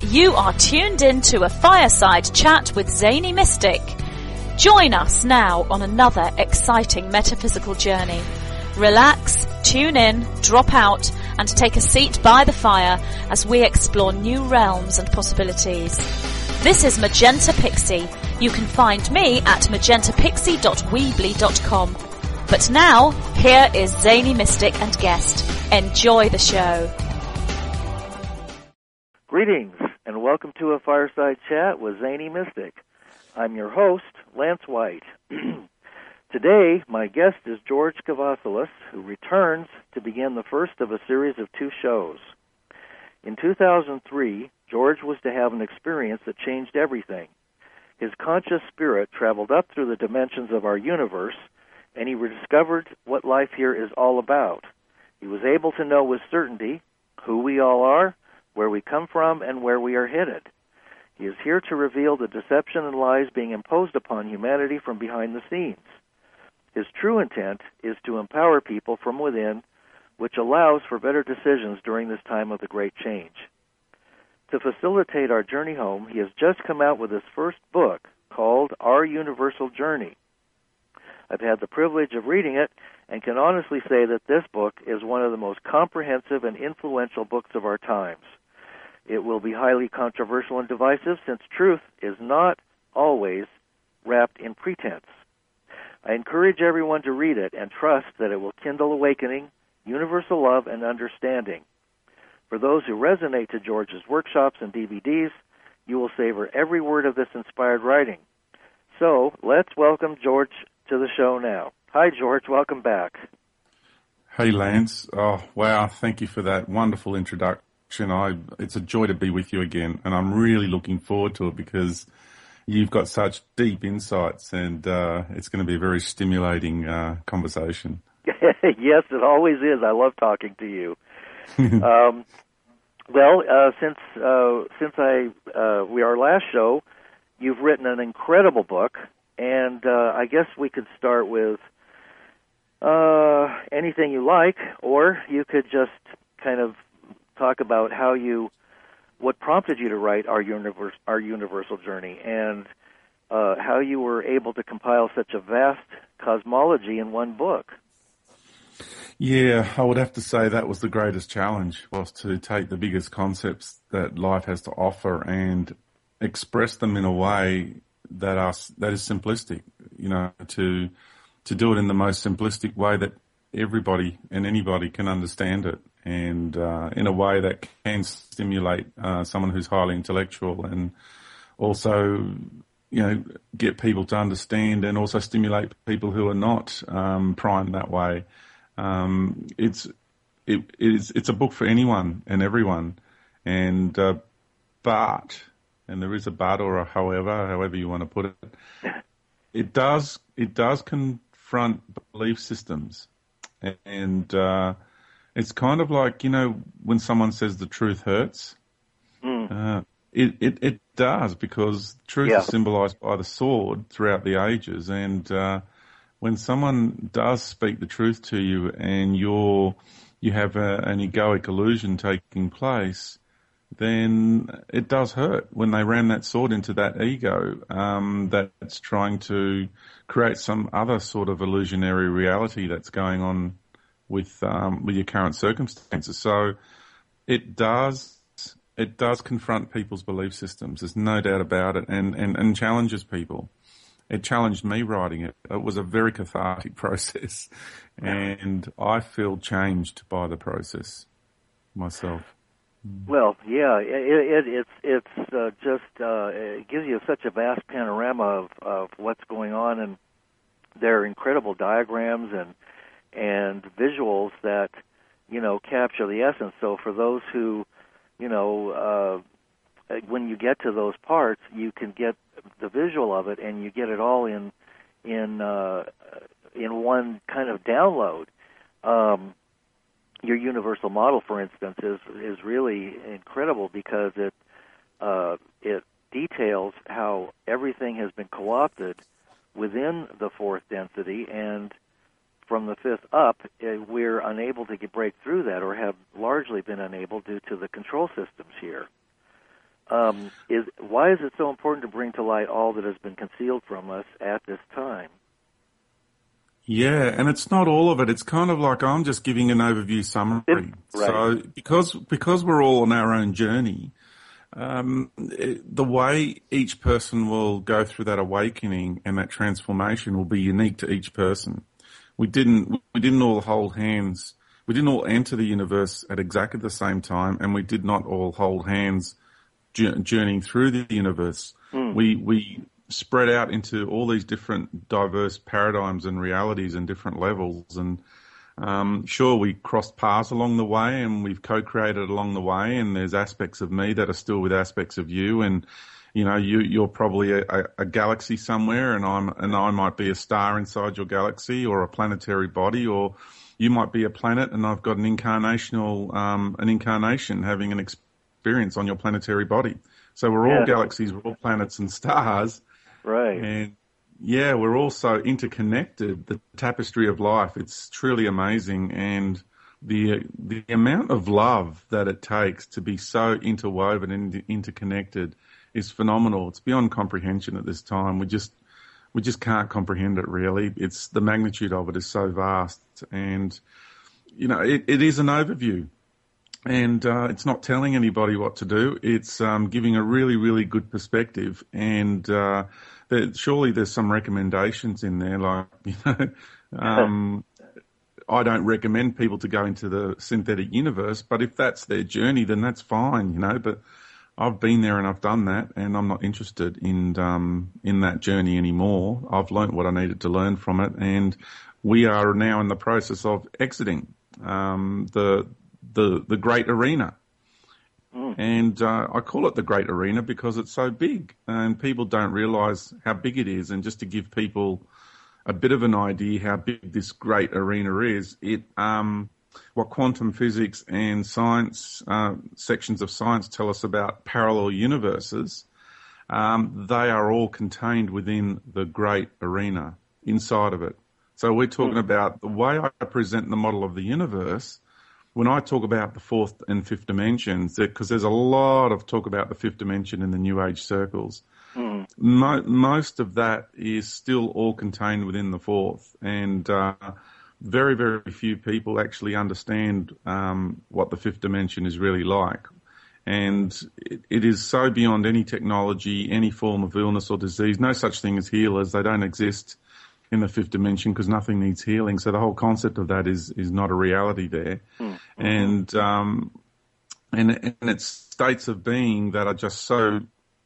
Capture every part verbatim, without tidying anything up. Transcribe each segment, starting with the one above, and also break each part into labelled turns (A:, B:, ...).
A: You are tuned in to a fireside chat with Zany Mystic. Join us now on another exciting metaphysical journey. Relax, tune in, drop out, and take a seat by the fire as we explore new realms and possibilities. This is Magenta Pixie. You can find me at magenta pixie dot weebly dot com. But now, here is Zany Mystic and guest. Enjoy the show.
B: Greetings, and welcome to a fireside chat with Zany Mystic. I'm your host, Lance White. Today, my guest is George Kavassilas, who returns to begin the first of a series of two shows. In two thousand three, George was to have an experience that changed everything. His conscious spirit traveled up through the dimensions of our universe, and he rediscovered what life here is all about. He was able to know with certainty who we all are, where we come from, and where we are headed. He is here to reveal the deception and lies being imposed upon humanity from behind the scenes. His true intent is to empower people from within, which allows for better decisions during this time of the great change. To facilitate our journey home, he has just come out with his first book called Our Universal Journey. I've had the privilege of reading it and can honestly say that this book is one of the most comprehensive and influential books of our times. It will be highly controversial and divisive since truth is not always wrapped in pretense. I encourage everyone to read it and trust that it will kindle awakening, universal love, and understanding. For those who resonate to George's workshops and D V Ds, you will savor every word of this inspired writing. So, let's welcome George to the show now. Hi, George. Welcome back.
C: Hey, Lance. Oh, wow. Thank you for that wonderful introduction. I, it's a joy to be with you again, and I'm really looking forward to it because you've got such deep insights, and uh, it's going to be a very stimulating uh, conversation.
B: Yes, it always is. I love talking to you. um, well, uh, since uh, since I uh, we our last show, you've written an incredible book, and uh, I guess we could start with uh, anything you like, or you could just kind of talk about how you, what prompted you to write our universe, our universal journey, and uh, how you were able to compile such a vast cosmology in one book.
C: Yeah, I would have to say that was the greatest challenge, was to take the biggest concepts that life has to offer and express them in a way that are that is simplistic. You know, to to do it in the most simplistic way that everybody and anybody can understand it, and uh, in a way that can stimulate uh, someone who's highly intellectual, and also, you know, get people to understand, and also stimulate people who are not um, primed that way. Um, it's it, it's it's a book for anyone and everyone, and uh, but and there is a but or a however, however you want to put it. It does it does confront belief systems, and uh, it's kind of like, you know, when someone says the truth hurts.
B: Mm.
C: Uh, it, it it does, because truth
B: yeah.
C: is symbolized by the sword throughout the ages, and uh, when someone does speak the truth to you and you're, you have a, an egoic illusion taking place, then it does hurt when they ram that sword into that ego um, that's trying to create some other sort of illusionary reality that's going on with um, with your current circumstances. So it does it does confront people's belief systems. There's no doubt about it, and, and, and challenges people. It challenged me writing it. It was a very cathartic process, and I feel changed by the process myself.
B: Well, yeah, it, it, it's it's uh, just uh, it gives you such a vast panorama of, of what's going on, and there are incredible diagrams and and visuals that, you know, capture the essence. So for those who, you know, uh, when you get to those parts, you can get the visual of it, and you get it all in in uh, in one kind of download. Um, your universal model, for instance, is is really incredible because it uh, it details how everything has been co-opted within the fourth density, and from the fifth up, we're unable to get, break through that, or have largely been unable due to the control systems here. Um, is why is it so important to bring to light all that has been concealed from us at this time?
C: Yeah, and it's not all of it. It's kind of like I'm just giving an overview summary.
B: It, right.
C: So because because we're all on our own journey, um, it, the way each person will go through that awakening and that transformation will be unique to each person. We didn't we didn't all hold hands. We didn't all enter the universe at exactly the same time, and we did not all hold hands journeying through the universe. Mm. We we spread out into all these different diverse paradigms and realities and different levels. And um, sure, we crossed paths along the way, and we've co-created along the way. And there's aspects of me that are still with aspects of you. And you know, you you're probably a, a, a galaxy somewhere, and I'm and I might be a star inside your galaxy, or a planetary body, or you might be a planet, and I've got an incarnational um, an incarnation having an experience. experience on your planetary body. So we're all yeah. galaxies, we're all planets and stars.
B: Right.
C: And yeah, we're all so interconnected, the tapestry of life. It's truly amazing. And the the amount of love that it takes to be so interwoven and interconnected is phenomenal. It's beyond comprehension at this time. We just we just can't comprehend it really. It's the magnitude of it is so vast. And you know, it, it is an overview. And uh, it's not telling anybody what to do. It's um, giving a really, really good perspective. And uh, there, surely there's some recommendations in there, like, you know, um, I don't recommend people to go into the synthetic universe, but if that's their journey, then that's fine, you know. But I've been there and I've done that, and I'm not interested in um, in that journey anymore. I've learnt what I needed to learn from it, and we are now in the process of exiting um, the the the great arena. Mm. And uh, I call it the great arena because it's so big, and people don't realise how big it is. And just to give people a bit of an idea how big this great arena is, it um, what quantum physics and science uh, sections of science tell us about parallel universes, um, they are all contained within the great arena inside of it. So we're talking mm. about the way I present the model of the universe. When I talk about the fourth and fifth dimensions, because there's a lot of talk about the fifth dimension in the New Age circles, mm. mo- most of that is still all contained within the fourth, and uh, very, very few people actually understand um, what the fifth dimension is really like. And it, it is so beyond any technology, any form of illness or disease. No such thing as healers. They don't exist in the fifth dimension because nothing needs healing. So the whole concept of that is is not a reality there. Mm-hmm. And um and and it's states of being that are just so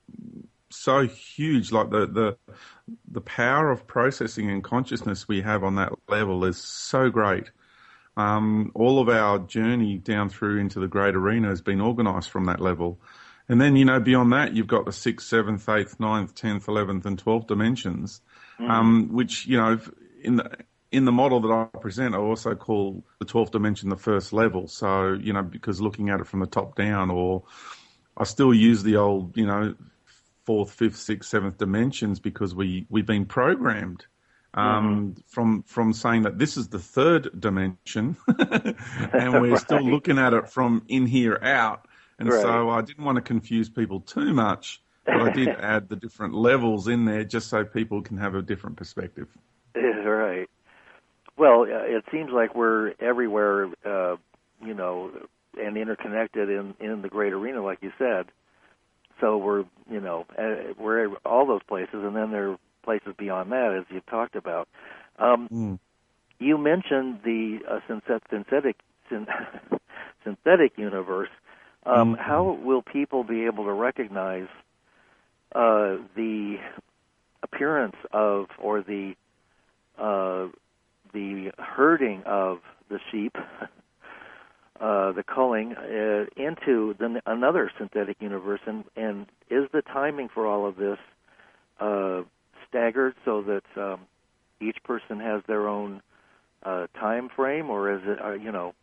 C: so huge. Like the the the power of processing and consciousness we have on that level is so great. Um all of our journey down through into the great arena has been organized from that level. And then, you know, beyond that, you've got the sixth, seventh, eighth, ninth, tenth, eleventh, and twelfth dimensions. Mm. Um, which, you know, in the in the model that I present, I also call the twelfth dimension the first level. So, you know, because looking at it from the top down, or I still use the old, you know, fourth, fifth, sixth, seventh dimensions because we, we've been programmed um, mm-hmm. from from saying that this is the third dimension and we're right. still looking at it from in here out. And right. so I didn't want to confuse people too much. But I did add the different levels in there just so people can have a different perspective.
B: Right. Well, uh, it seems like we're everywhere, uh, you know, and interconnected in, in the great arena, like you said. So we're, you know, uh, we're all those places, and then there are places beyond that, as you've talked about. Um, mm. You mentioned the uh, synthetic synthetic universe. Um, mm. How will people be able to recognize Uh, the appearance of, or the uh, the herding of the sheep, uh, the culling, uh, into the, another synthetic universe, and, and is the timing for all of this uh, staggered so that um, each person has their own uh, time frame, or is it, uh, you know,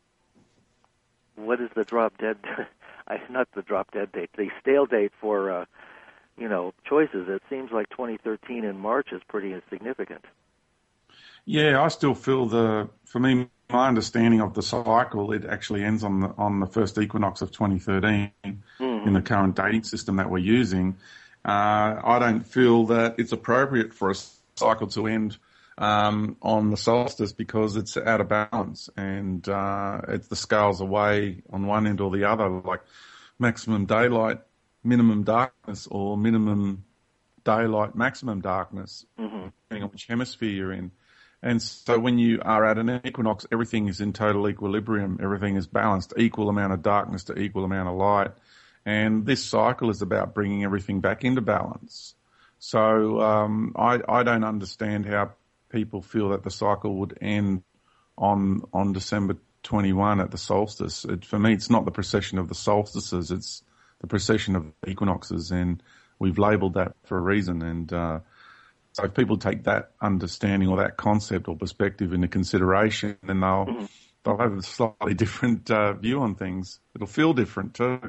B: what is the drop dead, not the drop dead date, the stale date for uh, you know, choices? It seems like twenty thirteen in March is pretty insignificant.
C: Yeah, I still feel the, for me, my understanding of the cycle, it actually ends on the on the first equinox of twenty thirteen. Mm. mm-hmm. in the current dating system that we're using, uh, I don't feel that it's appropriate for a cycle to end um, on the solstice because it's out of balance and uh, it's the scales away on one end or the other, like maximum daylight, minimum darkness, or minimum daylight, maximum darkness, mm-hmm. depending on which hemisphere you're in. And so when you are at an equinox, everything is in total equilibrium. Everything is balanced, equal amount of darkness to equal amount of light. And this cycle is about bringing everything back into balance. So um, I, I don't understand how people feel that the cycle would end on on December twenty-first at the solstice. It, for me, it's not the precession of the solstices. It's the precession of the equinoxes. And we've labelled that for a reason. And uh, so if people take that understanding or that concept or perspective into consideration, then they'll, mm-hmm. they'll have a slightly different uh, view on things. It'll feel different too.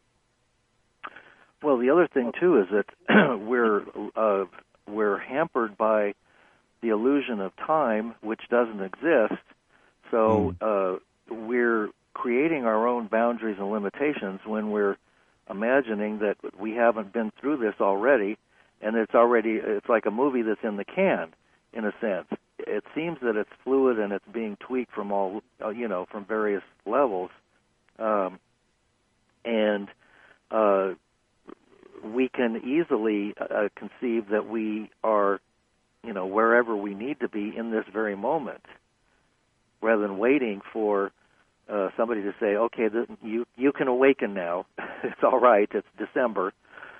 B: Well, the other thing too is that we're uh, we're hampered by the illusion of time, which doesn't exist. So mm. uh, we're creating our own boundaries and limitations when we're imagining that we haven't been through this already, and it's already it's like a movie that's in the can, in a sense. It seems that it's fluid and it's being tweaked from all you know from various levels, um, and. Uh, we can easily uh, conceive that we are, you know, wherever we need to be in this very moment, rather than waiting for uh, somebody to say, okay, th- you you can awaken now. It's all right. It's December.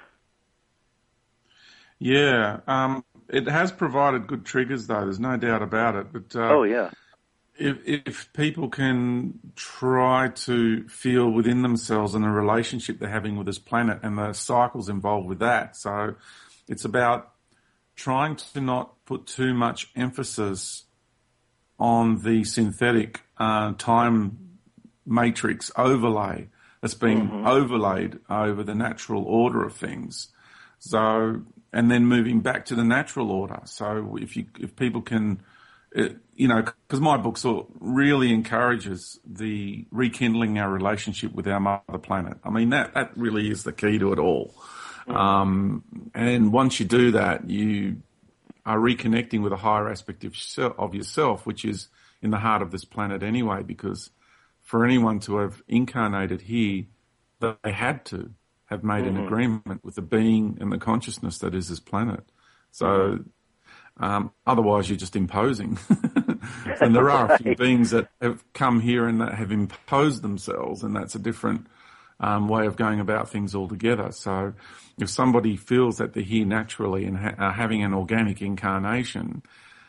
C: Yeah, um, it has provided good triggers, though. There's no doubt about it. But uh,
B: oh yeah.
C: If, if people can try to feel within themselves and the relationship they're having with this planet and the cycles involved with that. So it's about trying to not put too much emphasis on the synthetic uh, time matrix overlay that's being mm-hmm. overlaid over the natural order of things. So, and then moving back to the natural order. So if you, if people can, It, you know, because my book sort of really encourages the rekindling our relationship with our mother planet. I mean, that, that really is the key to it all. Mm. Um, and once you do that, you are reconnecting with a higher aspect of, of yourself, which is in the heart of this planet anyway, because for anyone to have incarnated here, they had to have made mm-hmm. an agreement with the being and the consciousness that is this planet. So... Mm-hmm. Um, otherwise, you're just imposing. And there are a few beings that have come here and that have imposed themselves, and that's a different um, way of going about things altogether. So if somebody feels that they're here naturally and ha- are having an organic incarnation,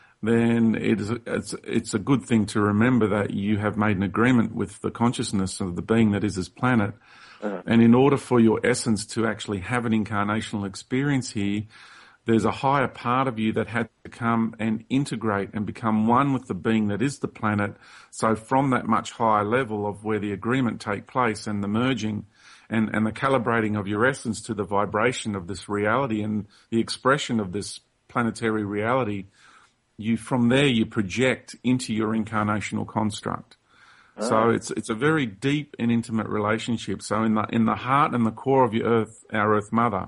C: then it is, it's, it's a good thing to remember that you have made an agreement with the consciousness of the being that is this planet. Uh-huh. And in order for your essence to actually have an incarnational experience here, there's a higher part of you that had to come and integrate and become one with the being that is the planet. So from that much higher level of where the agreement take place and the merging and, and the calibrating of your essence to the vibration of this reality and the expression of this planetary reality, you from there you project into your incarnational construct. Oh. So it's it's a very deep and intimate relationship. So in the in the heart and the core of your Earth, our Earth Mother,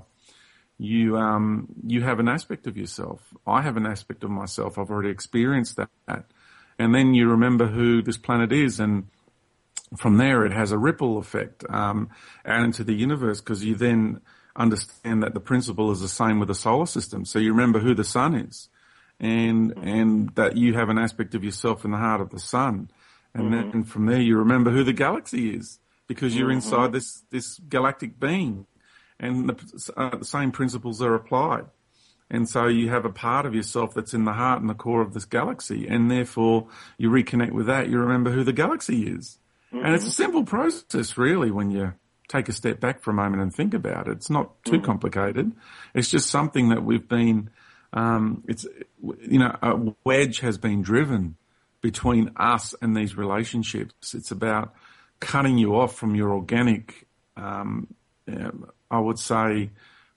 C: you um you have an aspect of yourself. I have an aspect of myself. I've already experienced that. And then you remember who this planet is, and from there it has a ripple effect um out into the universe, because you then understand that the principle is the same with the solar system. So you remember who the sun is, and and that you have an aspect of yourself in the heart of the sun. And mm-hmm. then from there you remember who the galaxy is, because you're mm-hmm. inside this this galactic being. And the, uh, the same principles are applied. And so you have a part of yourself that's in the heart and the core of this galaxy, and therefore you reconnect with that. You remember who the galaxy is. Mm-hmm. And it's a simple process, really, when you take a step back for a moment and think about it. It's not too mm-hmm. complicated. It's just something that we've been, um, it's, you know, a wedge has been driven between us and these relationships. It's about cutting you off from your organic, um, uh, I would say,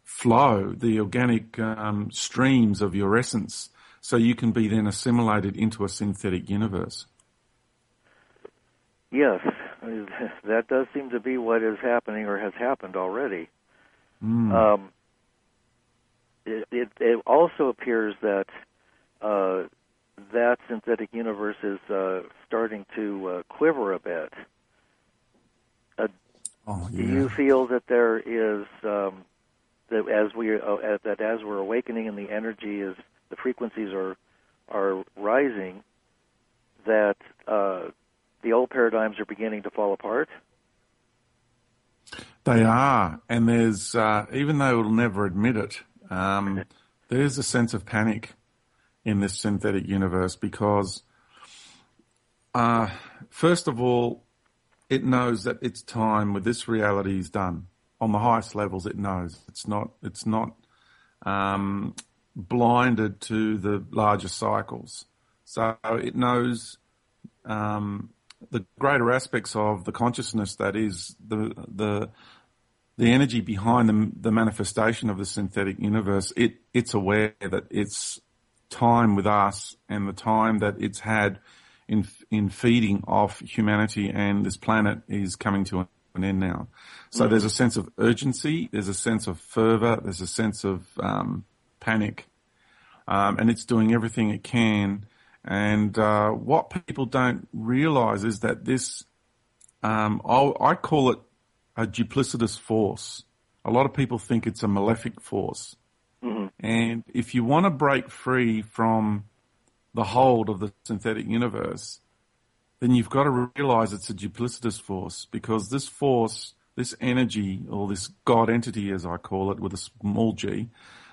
C: flow, the organic um, streams of your essence, so you can be then assimilated into a synthetic universe.
B: Yes, that does seem to be what is happening or has happened already.
C: Mm.
B: Um, it, it, it also appears that uh, that synthetic universe is uh, starting to uh, quiver a bit. Uh,
C: oh, yeah.
B: Do you feel that there is um, that as we uh, that as we're awakening and the energy is the frequencies are are rising, that uh, the old paradigms are beginning to fall apart?
C: They are, and there's uh, even though it'll never admit it, um, there's a sense of panic in this synthetic universe because, uh, first of all, it knows that its time with this reality is done. On the highest levels, it knows it's not. It's not um, blinded to the larger cycles, so it knows. Um, the greater aspects of the consciousness that is the the the energy behind the, the manifestation of the synthetic universe, it it's aware that its time with us and the time that it's had in in feeding off humanity and this planet is coming to an end now. So mm-hmm. there's a sense of urgency, there's a sense of fervor, there's a sense of um, panic, um, and it's doing everything it can. And uh, what people don't realise is that this, um, I'll, I call it a duplicitous force. A lot of people think it's a malefic force. Mm-hmm. And if you want to break free from the hold of the synthetic universe, then you've got to realise it's a duplicitous force, because this force, this energy, or this God entity, as I call it, with a small g,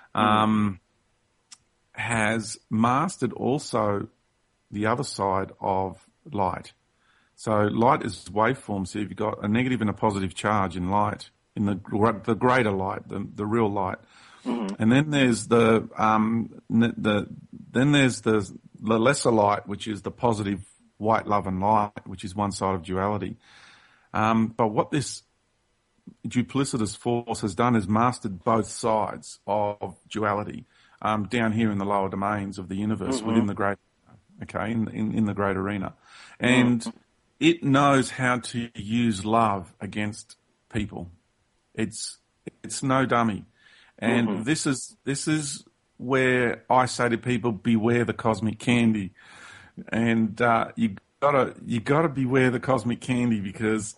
C: um, mm-hmm. has mastered also the other side of light. So light is waveform. So you've got a negative and a positive charge in light, in the the greater light, the the real light. Mm-hmm. And then there's the um the then there's the the lesser light, which is the positive white love and light, which is one side of duality. Um, but what this duplicitous force has done is mastered both sides of duality um, down here in the lower domains of the universe, mm-hmm. within the great. Okay, in, in, in the great arena. And mm. it knows how to use love against people. It's it's no dummy. And mm-hmm. this is this is where I say to people, beware the cosmic candy. And uh, you gotta you gotta beware the cosmic candy, because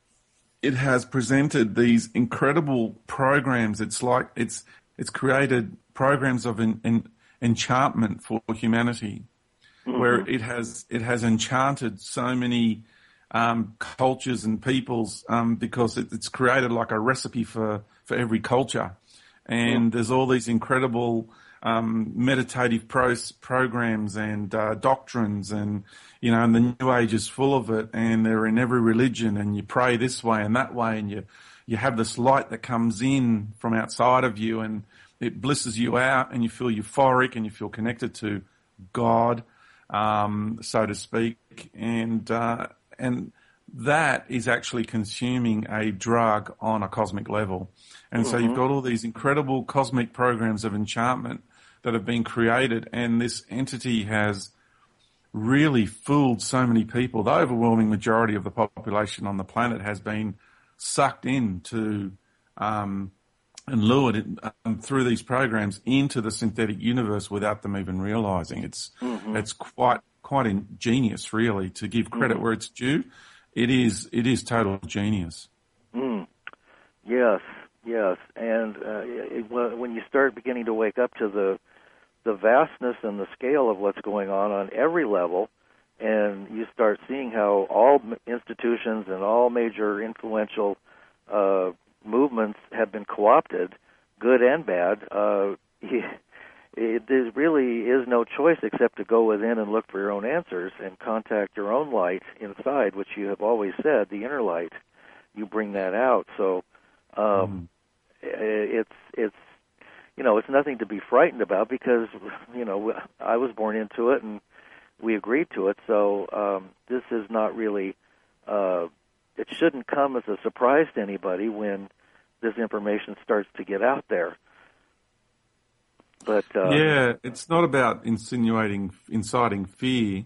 C: it has presented these incredible programs. It's like it's it's created programs of en, en, enchantment for humanity. Mm-hmm. Where it has it has enchanted so many um, cultures and peoples um, because it, it's created like a recipe for, for every culture, and yeah. there's all these incredible um, meditative pros, programs and uh, doctrines, and you know, and the New Age is full of it, and they're in every religion, and you pray this way and that way, and you you have this light that comes in from outside of you, and it blisses you out, and you feel euphoric, and you feel connected to God. Um, so to speak, and uh, and that is actually consuming a drug on a cosmic level. And mm-hmm. so you've got all these incredible cosmic programs of enchantment that have been created, and this entity has really fooled so many people. The overwhelming majority of the population on the planet has been sucked into um, and lured um, through these programs into the synthetic universe without them even realizing. It's mm-hmm. it's quite quite ingenious, really, to give credit mm-hmm. where it's due. It is it is total genius.
B: Mm. Yes, yes, and uh, it, when you start beginning to wake up to the the vastness and the scale of what's going on on every level, and you start seeing how all institutions and all major influential uh, movements have been co-opted, good and bad, uh, it, there really is no choice except to go within and look for your own answers and contact your own light inside, which you have always said, the inner light. You bring that out. So um, mm. it's it's you know it's nothing to be frightened about, because you know I was born into it and we agreed to it. So um, this is not really. Uh, It shouldn't come as a surprise to anybody when this information starts to get out there. But uh,
C: yeah, it's not about insinuating, inciting fear.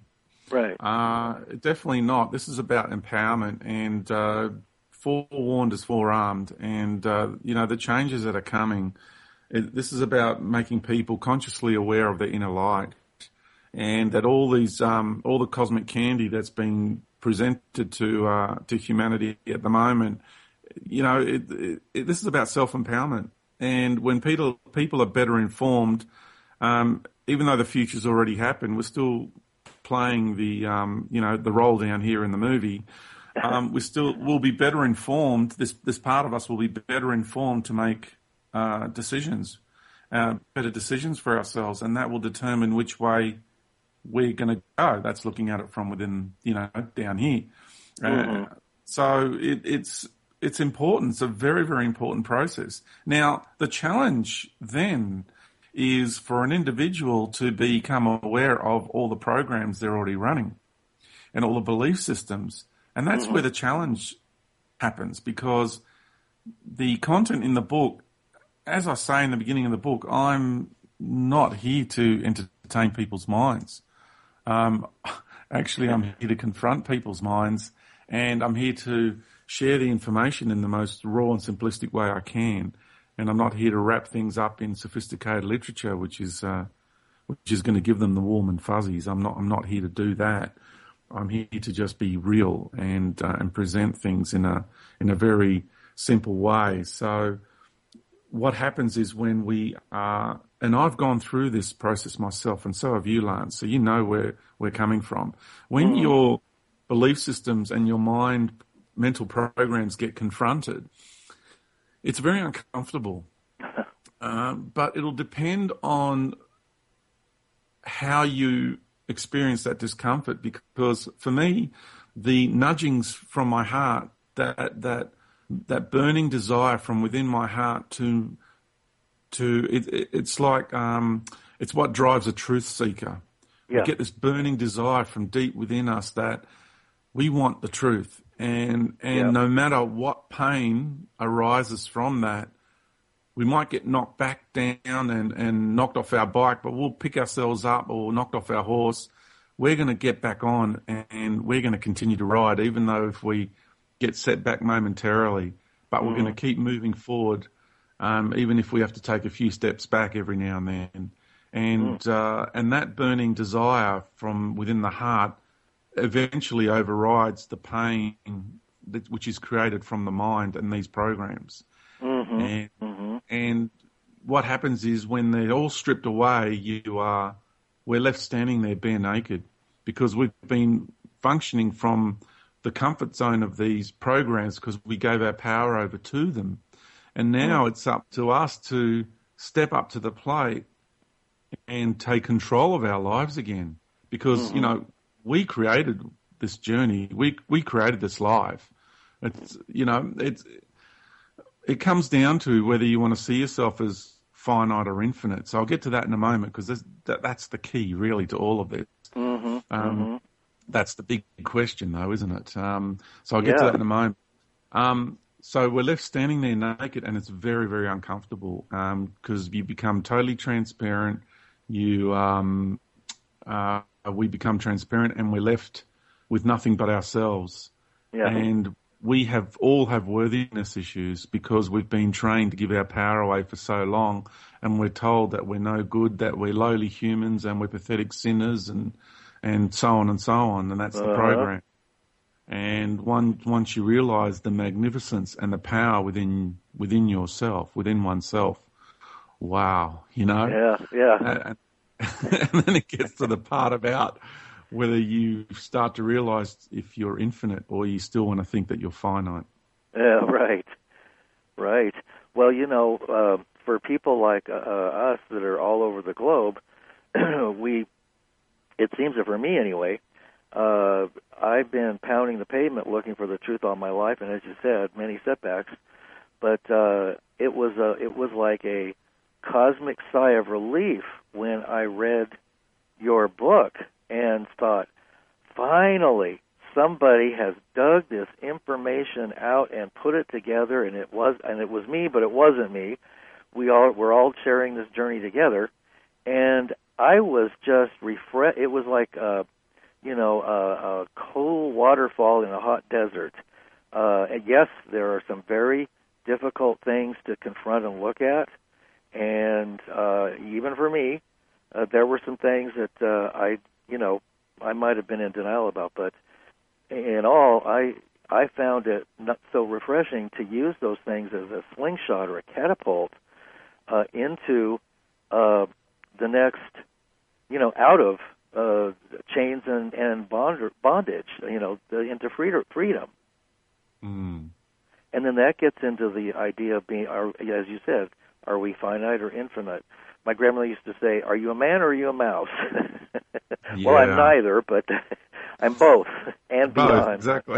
B: Right.
C: Uh, definitely not. This is about empowerment, and uh, forewarned is forearmed. And, uh, you know, the changes that are coming, it, this is about making people consciously aware of their inner light, and that all these, um, all the cosmic candy that's being presented to uh, to humanity at the moment, you know, it, it, it, this is about self-empowerment. And when people people are better informed, um, even though the future's already happened, we're still playing the, um, you know, the role down here in the movie. Um, we still will be better informed. This this part of us will be better informed to make uh, decisions, uh, better decisions for ourselves, and that will determine which way we're going to go. That's looking at it from within, you know, down here.
B: Mm-hmm.
C: Uh, so it, it's it's important. It's a very very important process. Now the challenge then is for an individual to become aware of all the programs they're already running and all the belief systems. And that's mm-hmm. where the challenge happens, because the content in the book, as I say in the beginning of the book, I'm not here to entertain people's minds. Um, actually, I'm here to confront people's minds, and I'm here to share the information in the most raw and simplistic way I can. And I'm not here to wrap things up in sophisticated literature, which is uh, which is going to give them the warm and fuzzies. I'm not. I'm not here to do that. I'm here to just be real and uh, and present things in a in a very simple way. So, what happens is when we are, and I've gone through this process myself, and so have you, Lance. So you know where we're coming from. When mm. your belief systems and your mind, mental programs get confronted, it's very uncomfortable, um, but it'll depend on how you experience that discomfort. Because for me, the nudgings from my heart, that that that burning desire from within my heart to to it, it, it's like um, it's what drives a truth seeker. Yeah. We get this burning desire from deep within us that we want the truth. And and yep. no matter what pain arises from that, we might get knocked back down and, and knocked off our bike, but we'll pick ourselves up, or knocked off our horse. We're going to get back on, and we're going to continue to ride, even though if we get set back momentarily. But mm. we're going to keep moving forward, um, even if we have to take a few steps back every now and then. And mm. uh, and that burning desire from within the heart eventually overrides the pain that, which is created from the mind and these programs.
B: Mm-hmm.
C: And,
B: mm-hmm.
C: and what happens is when they're all stripped away, you are, we're left standing there bare naked, because we've been functioning from the comfort zone of these programs because we gave our power over to them. And now mm. it's up to us to step up to the plate and take control of our lives again, because, mm-hmm. you know, we created this journey. We we created this life. It's, you know, it's it comes down to whether you want to see yourself as finite or infinite. So I'll get to that in a moment, because that, that's the key, really, to all of this.
B: Mm-hmm.
C: Um,
B: mm-hmm.
C: That's the big question, though, isn't it? Um, so I'll get
B: yeah.
C: to that in a moment. Um, so we're left standing there naked, and it's very, very uncomfortable, because um, you become totally transparent. You um, uh, we become transparent, and we're left with nothing but ourselves.
B: Yeah.
C: And we have all have worthiness issues, because we've been trained to give our power away for so long, and we're told that we're no good, that we're lowly humans, and we're pathetic sinners, and and so on and so on, and that's uh-huh. the program. And one, once you realise the magnificence and the power within within yourself, within oneself, wow, you know?
B: Yeah, yeah.
C: And, and then it gets to the part about whether you start to realise if you're infinite or you still want to think that you're finite.
B: Yeah, right, right. Well, you know, uh, for people like uh, us that are all over the globe, we, it seems that for me anyway, uh, I've been pounding the pavement looking for the truth all my life, and as you said, many setbacks. But uh, it was a, it was like a cosmic sigh of relief when I read your book and thought, finally, somebody has dug this information out and put it together, and it was and it was me, but it wasn't me. We all we're all sharing this journey together, and I was just refreshed. It was like uh, you know, a, a cool waterfall in a hot desert. Uh, and yes, there are some very difficult things to confront and look at. And uh, even for me, uh, there were some things that uh, I, you know, I might have been in denial about. But in all, I I found it not so refreshing to use those things as a slingshot or a catapult uh, into uh, the next, you know, out of uh, chains and, and bond, bondage, you know, the, into freedom.
C: Mm.
B: And then that gets into the idea of being, are, as you said, are we finite or infinite? My grandmother used to say, are you a man or are you a mouse?
C: Yeah.
B: Well, I'm neither, but I'm both and
C: both,
B: beyond.
C: Exactly.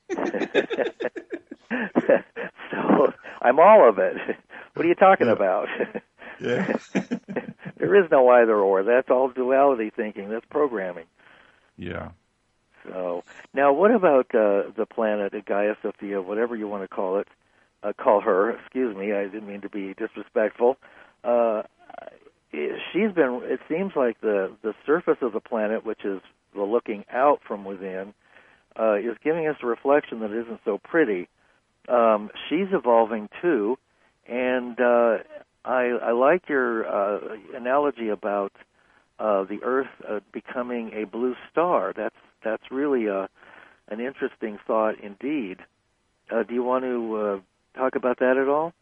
B: So I'm all of it. What are you talking
C: Yeah.
B: about?
C: Yeah.
B: There is no either or. That's all duality thinking. That's programming.
C: Yeah.
B: So now, what about uh, the planet Gaia Sophia, whatever you want to call it? Uh, call her. Excuse me. I didn't mean to be disrespectful. Uh, she's been. It seems like the the surface of the planet, which is the looking out from within, uh, is giving us a reflection that isn't so pretty. Um, she's evolving too, and uh, I, I like your uh, analogy about uh, the Earth uh, becoming a blue star. That's that's really a, an interesting thought indeed. Uh, do you want to uh, talk about that at all?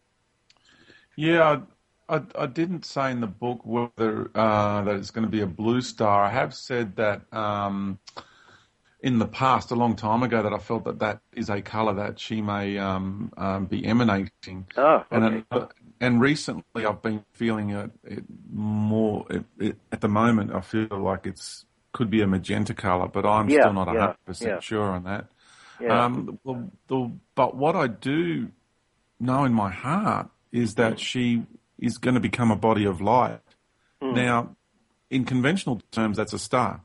C: Yeah, I, I, I didn't say in the book whether uh, that it's going to be a blue star. I have said that um, in the past, a long time ago, that I felt that that is a colour that she may um, um, be emanating.
B: Oh, okay.
C: And it, and recently, I've been feeling it, it more. It, it, at the moment, I feel like it's could be a magenta colour, but I'm
B: Yeah,
C: still not a
B: yeah,
C: hundred percent
B: yeah.
C: sure on that.
B: Yeah.
C: Um, the, the, but what I do know in my heart is that she is going to become a body of light.
B: Mm.
C: Now, in conventional terms, that's a star.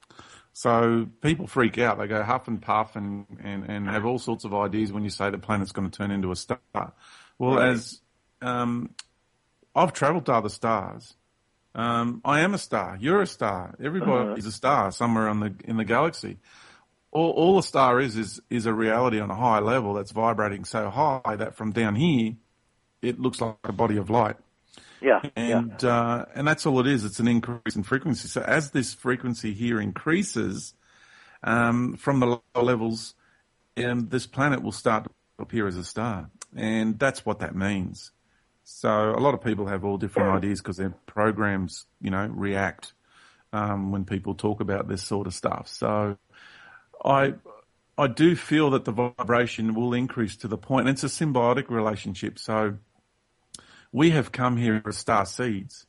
C: So people freak out. They go huff and puff and, and, and have all sorts of ideas when you say the planet's going to turn into a star. Well,
B: Right.
C: as um, I've travelled to other stars, um, I am a star. You're a star. Everybody
B: Uh-huh.
C: is a star somewhere in the in the galaxy. All, all a star is, is is a reality on a high level that's vibrating so high that from down here, it looks like a body of light.
B: Yeah,
C: And
B: yeah.
C: uh, and that's all it is. It's an increase in frequency. So as this frequency here increases um, from the lower levels, um, this planet will start to appear as a star. And that's what that means. So a lot of people have all different ideas because their programs, you know, react um, when people talk about this sort of stuff. So I I do feel that the vibration will increase to the point, and it's a symbiotic relationship. So we have come here as star seeds,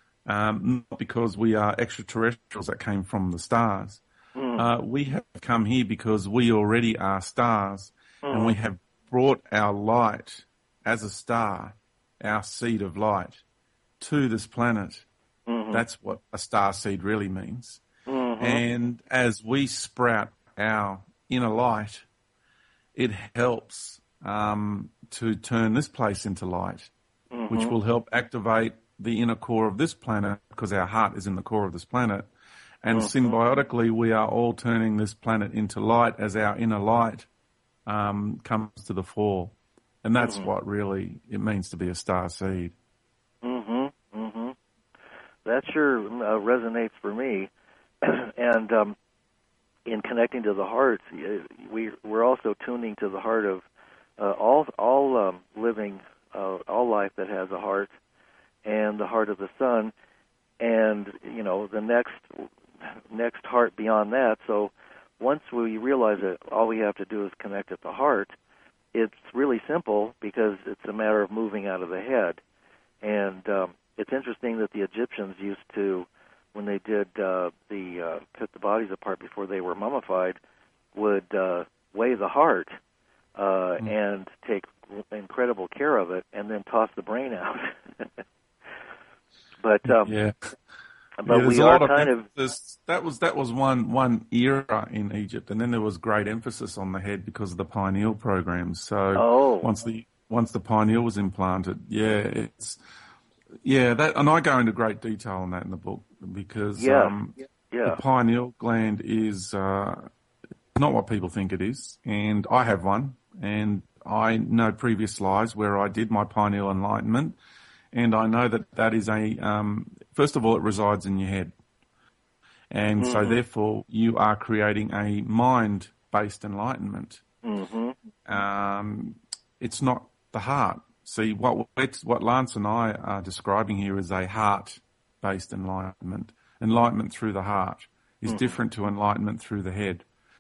C: um, not because we are extraterrestrials that came from the stars.
B: Mm.
C: Uh, we have come here because we already are stars,
B: Mm.
C: and we have brought our light as a star, our seed of light, to this planet.
B: Mm-hmm.
C: That's what a star seed really means.
B: Mm-hmm.
C: And as we sprout our inner light, it helps um, to turn this place into light,
B: Mm-hmm.
C: which will help activate the inner core of this planet, because our heart is in the core of this planet. And
B: Mm-hmm.
C: symbiotically, we are all turning this planet into light as our inner light um, comes to the fore. And that's
B: Mm-hmm.
C: what really it means to be a star seed.
B: Mm-hmm. Mm-hmm. That sure uh, resonates for me. And um, in connecting to the heart, we we're also tuning to the heart of uh, all all um, living, uh, all life that has a heart, and the heart of the sun, and you know the next next heart beyond that. So once we realize that all we have to do is connect at the heart, it's really simple because it's a matter of moving out of the head. And um, it's interesting that the Egyptians used to, when they did uh, the uh, put the bodies apart before they were mummified, would uh, weigh the heart uh, mm. and take incredible care of it, and then toss the brain out. But um,
C: yeah.
B: But
C: yeah,
B: we
C: a
B: are
C: lot
B: kind
C: of,
B: of
C: emphasis. that was that was one one era in Egypt, and then there was great emphasis on the head because of the pineal programs. So
B: oh.
C: once the once the pineal was implanted, yeah, it's yeah that, and I go into great detail on that in the book because
B: yeah.
C: um,
B: Yeah.
C: The pineal gland is uh, not what people think it is, and I have one, and I know previous lives where I did my pineal enlightenment, and I know that that is a, um, first of all, it resides in your head. And mm-hmm. so therefore you are creating a mind-based enlightenment.
B: Mm-hmm.
C: Um, it's not the heart. See, what what Lance and I are describing here is a heart-based enlightenment. Enlightenment through the heart is mm-hmm. different to enlightenment through the head.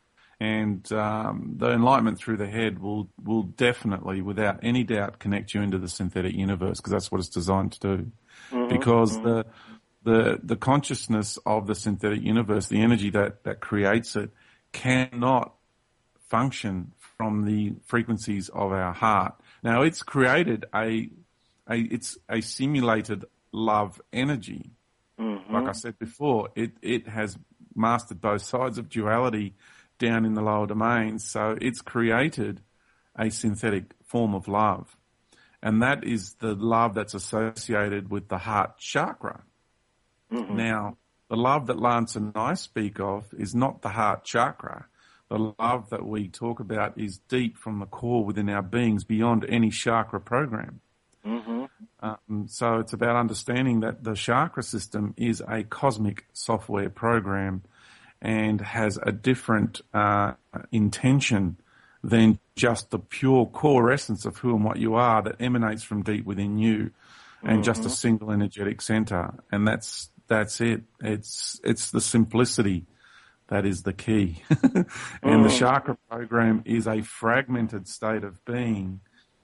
C: And um, the enlightenment through the head will, will definitely, without any doubt, connect you into the synthetic universe, because that's what it's designed to do.
B: Mm-hmm.
C: Because the the the consciousness of the synthetic universe, the energy that, that creates it, cannot function from the frequencies of our heart. Now, it's created a, a it's a simulated love energy.
B: Mm-hmm.
C: Like I said before, it, it has mastered both sides of duality down in the lower domains. So it's created a synthetic form of love. And that is the love that's associated with the heart chakra.
B: Mm-hmm.
C: Now, the love that Lance and I speak of is not the heart chakra. The love that we talk about is deep from the core within our beings, beyond any chakra program.
B: Mm-hmm.
C: Um, so it's about understanding that the chakra system is a cosmic software program and has a different uh, intention than just the pure core essence of who and what you are that emanates from deep within you, and
B: mm-hmm.
C: just a single energetic center. And that's that's it. It's it's the simplicity that is the key. And mm. the chakra program is a fragmented state of being,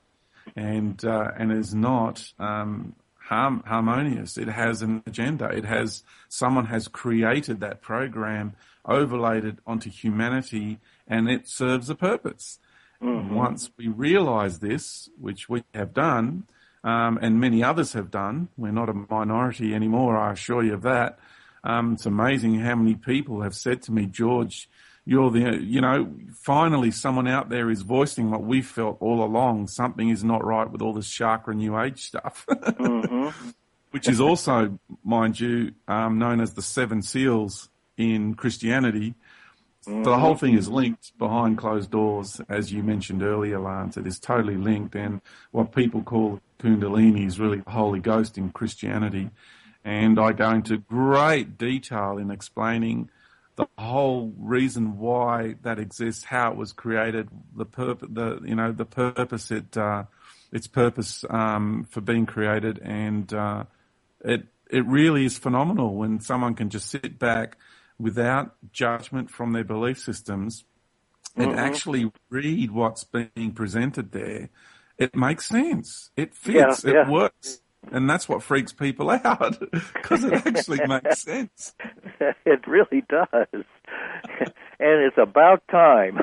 C: and uh, and is not um, harm, harmonious. It has an agenda. It has someone has created that program, overlaid it onto humanity, and it serves a purpose.
B: Mm-hmm.
C: Once we realise this, which we have done, um, and many others have done, we're not a minority anymore, I assure you of that. Um, it's amazing how many people have said to me, George, you're the, you know, finally someone out there is voicing what we felt all along. Something is not right with all this chakra New Age stuff,
B: mm-hmm.
C: which is also, mind you, um, known as the seven seals in Christianity.
B: Mm-hmm.
C: So the whole thing is linked behind closed doors, as you mentioned earlier, Lance. It is totally linked, and what people call Kundalini is really the Holy Ghost in Christianity. And I go into great detail in explaining the whole reason why that exists, how it was created, the purpose, the you know, the purpose it, uh, its purpose um, for being created, and uh, it it really is phenomenal when someone can just sit back without judgment from their belief systems and
B: mm-hmm.
C: actually read what's being presented there. It makes sense. It fits.
B: Yeah,
C: it
B: yeah.
C: works. And that's what freaks people out, because it actually makes sense.
B: It really does. And it's about time.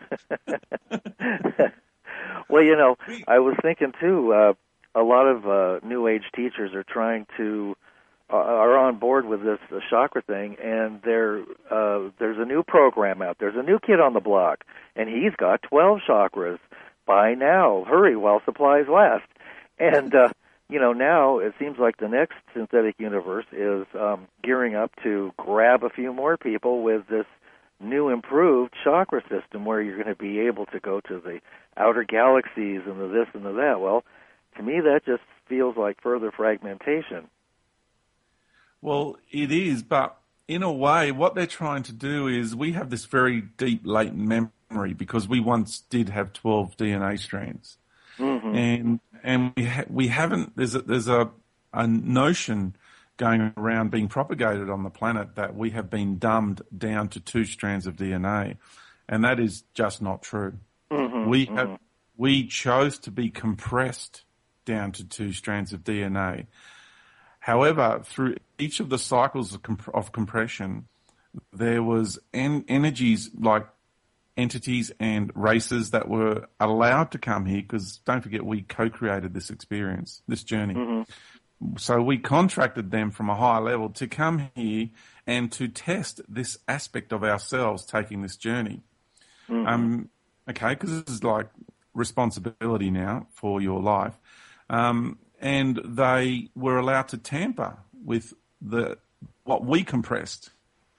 B: Well, you know, I was thinking, too, uh, a lot of uh, New Age teachers are trying to, uh, are on board with this the chakra thing, and there, uh, there's a new program out. There's a new kid on the block, and he's got twelve chakras. Buy now. Hurry while supplies last. And, uh, you know, now it seems like the next synthetic universe is um, gearing up to grab a few more people with this new improved chakra system where you're going to be able to go to the outer galaxies and the this and the that. Well, to me, that just feels like further fragmentation.
C: Well, it is, but in a way, what they're trying to do is we have this very deep latent memory because we once did have twelve D N A strands.
B: Mm-hmm.
C: And and we ha- we haven't. There's a, there's a a notion going around being propagated on the planet that we have been dumbed down to two strands of D N A, and that is just not true.
B: Mm-hmm.
C: We
B: mm-hmm.
C: have we chose to be compressed down to two strands of D N A. However, through each of the cycles of, comp- of compression, there was en- energies like entities and races that were allowed to come here, because don't forget we co-created this experience, this journey.
B: Mm-hmm.
C: So we contracted them from a higher level to come here and to test this aspect of ourselves taking this journey.
B: Mm-hmm.
C: Um, okay, because this is like responsibility now for your life. Um, and they were allowed to tamper with the what we compressed.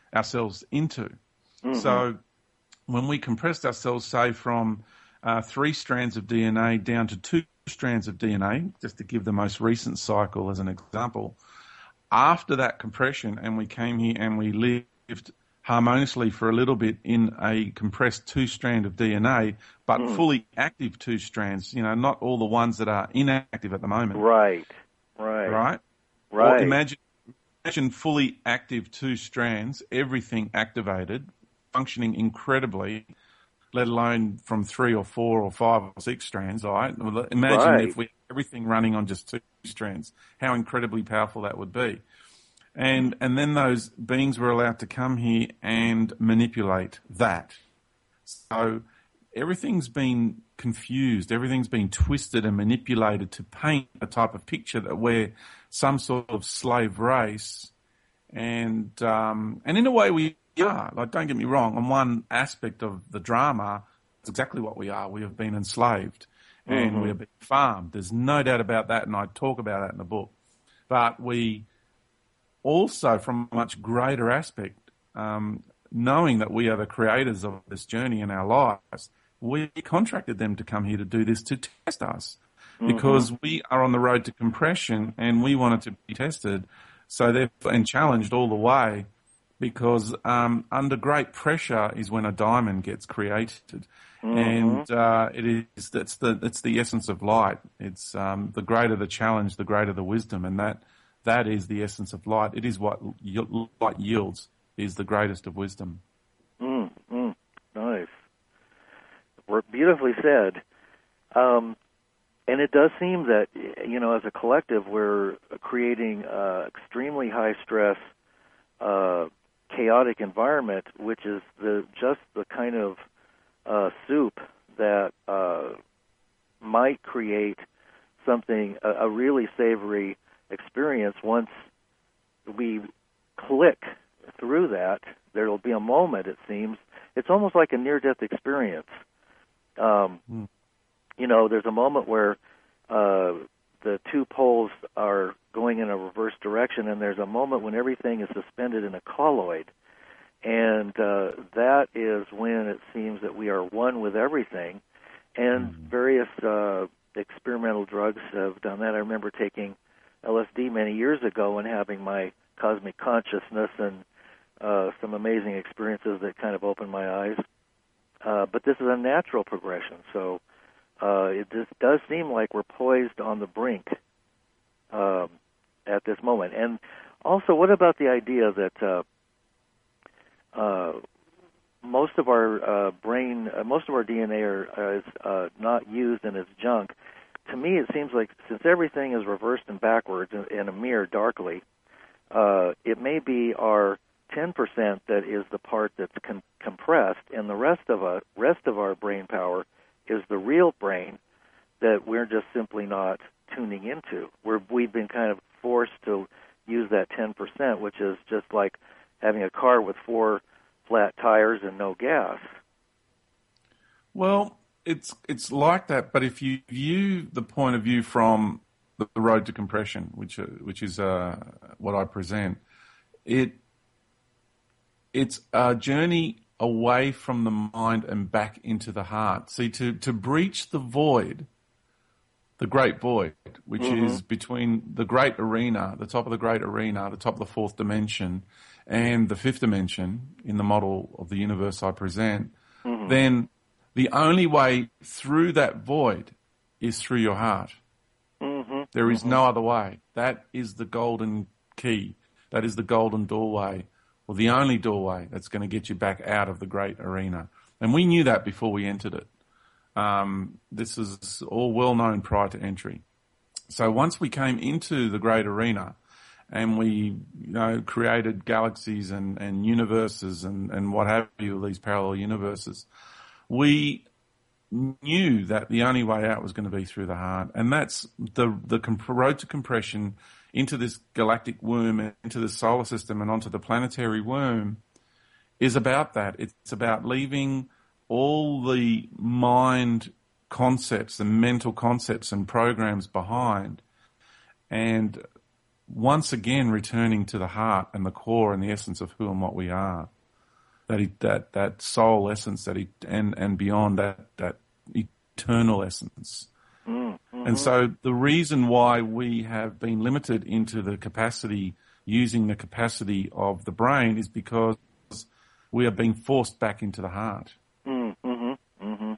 C: ourselves into.
B: Mm-hmm.
C: So when we compressed ourselves, say, from uh, three strands of D N A down to two strands of D N A, just to give the most recent cycle as an example, after that compression, and we came here and we lived harmoniously for a little bit in a compressed two-strand of D N A, but mm. fully active two strands, you know, not all the ones that are inactive at the moment.
B: Right, right.
C: Right?
B: Right.
C: Or imagine, imagine fully active two strands, everything activated, functioning incredibly, let alone from three or four or five or six strands, all right? Imagine
B: right.
C: if we had everything running on just two strands, how incredibly powerful that would be. And and then those beings were allowed to come here and manipulate that. So everything's been confused, everything's been twisted and manipulated to paint a type of picture that we're some sort of slave race. And um, and in a way we are. Like, don't get me wrong, on one aspect of the drama, it's exactly what we are. We have been enslaved and mm-hmm. we have been farmed. There's no doubt about that, and I talk about that in the book. But we also, from a much greater aspect, um, knowing that we are the creators of this journey in our lives, we contracted them to come here to do this, to test us, mm-hmm. because we are on the road to compression and we wanted to be tested, so therefore, and challenged all the way, because um, under great pressure is when a diamond gets created, mm-hmm. and uh, it is that's the it's the essence of light. It's um, the greater the challenge, the greater the wisdom, and that. That is the essence of light. It is what light yields, is the greatest of wisdom.
B: Mm, mm, nice. Beautifully said. Um, and it does seem that, you know, as a collective, we're creating uh, extremely high-stress, uh, chaotic environment, which is the just the kind of uh, soup that uh, might create something, a, a really savory experience. Once we click through that, there'll be a moment, it seems. It's almost like a near-death experience. Um, mm. You know, there's a moment where uh, the two poles are going in a reverse direction, and there's a moment when everything is suspended in a colloid. And uh, that is when it seems that we are one with everything. And mm. various uh, experimental drugs have done that. I remember taking L S D many years ago and having my cosmic consciousness and uh, some amazing experiences that kind of opened my eyes. Uh, but this is a natural progression, so uh, it just does seem like we're poised on the brink um, at this moment. And also, what about the idea that uh, uh, most of our uh, brain, uh, most of our D N A are, uh, is uh, not used and is junk? To me, it seems like since everything is reversed and backwards in, in a mirror darkly, uh, it may be our ten percent that is the part that's con- compressed, and the rest of a rest of our brain power is the real brain that we're just simply not tuning into. We're, we've been kind of forced to use that ten percent, which is just like having a car with four flat tires and no gas.
C: Well, It's it's like that, but if you view the point of view from the, the road to compression, which uh, which is uh, what I present, it it's a journey away from the mind and back into the heart. See, to, to breach the void, the great void, which mm-hmm. is between the great arena, the top of the great arena, the top of the fourth dimension, and the fifth dimension in the model of the universe I present, mm-hmm. then the only way through that void is through your heart.
B: Mm-hmm.
C: There is
B: mm-hmm.
C: no other way. That is the golden key. That is the golden doorway, or the only doorway that's going to get you back out of the great arena. And we knew that before we entered it. Um, this is all well known prior to entry. So once we came into the great arena and we, you know, created galaxies and, and universes and, and what have you, these parallel universes, we knew that the only way out was going to be through the heart. And that's the, the comp- road to compression into this galactic womb, into the solar system and onto the planetary womb is about that. It's about leaving all the mind concepts and mental concepts and programs behind and once again returning to the heart and the core and the essence of who and what we are. That he, that that soul essence that he, and and beyond that that eternal essence. Mm-hmm. And so the reason why we have been limited into the capacity, using the capacity of the brain, is because we are being forced back into the heart.
B: Mm-hmm. Mm-hmm.